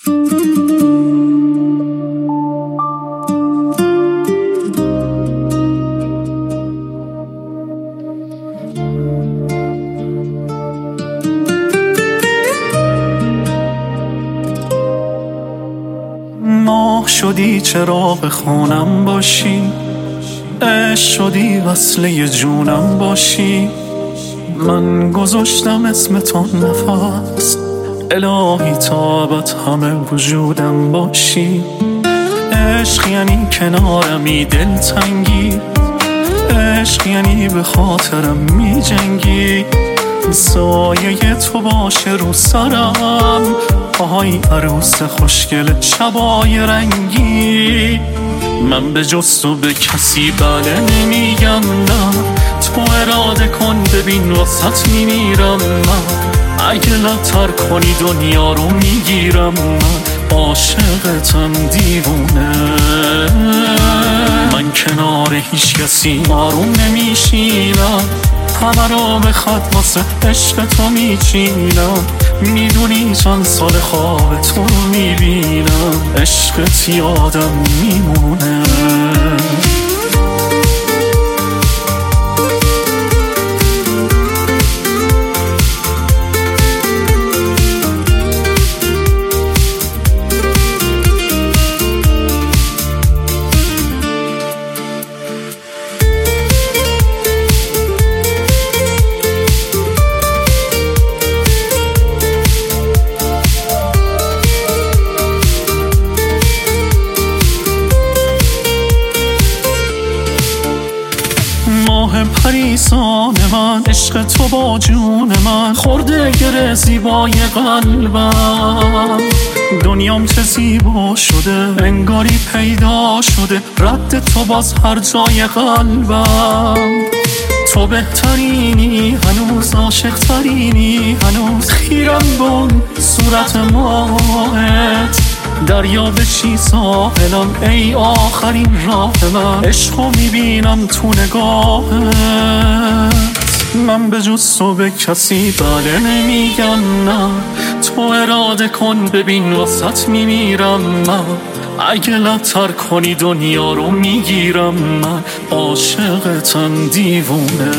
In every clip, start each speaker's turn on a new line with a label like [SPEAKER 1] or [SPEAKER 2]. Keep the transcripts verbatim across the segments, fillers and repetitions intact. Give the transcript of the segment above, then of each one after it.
[SPEAKER 1] ماه شدی چراغ خونم باشی، عشق شدی وصله جونم باشی. من گذاشتم اسم تو نفس، الهی تا ابد همه وجودم باشی. عشق یعنی کنارمی دلتنگی، عشق یعنی به خاطرم می جنگی. سایه تو باشه رو سرم، آهای عروس خوشگل شبای رنگی. من به جز تو به کسی بله نمیگم نه، تو اراده کن ببین واسط میمیرم من. اگه لطر کنی دنیا رو میگیرم من، عاشقتم دیوونه. من کنار هیچ کسی آروم نمیشینم، همه را به خط واسه عشق تو میچینم. میدونی چند سال خواب تو رو میبینم، عشقت یادم میمونه. ماه پریسان من، عشق تو با جون من خورده گره زیبای قلبم. دنیام چه زیبا شده انگاری پیدا شده، رد تو باز هر جای قلبم. تو بهترینی هنوز، عاشق ترینی هنوز، خیرم بون صورت ماهت. دریا بشی ساحلم ای آخرین راه من، عشقو میبینم تو نگاهت. من به جز تو به کسی بله نمیگم نه، تو اراده کن ببین واسط میمیرم من. اگه لطر کنی دنیا رو میگیرم من، عاشقتم دیوونه.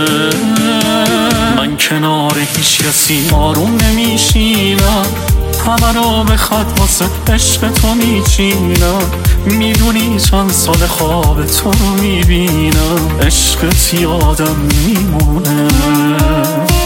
[SPEAKER 1] من کنار هیچ کسی آروم نمیشینم، همه را به خط واسه عشق تو میچینم. میدونی چند سال خواب تو رو میبینم، عشقت یادم میمونه.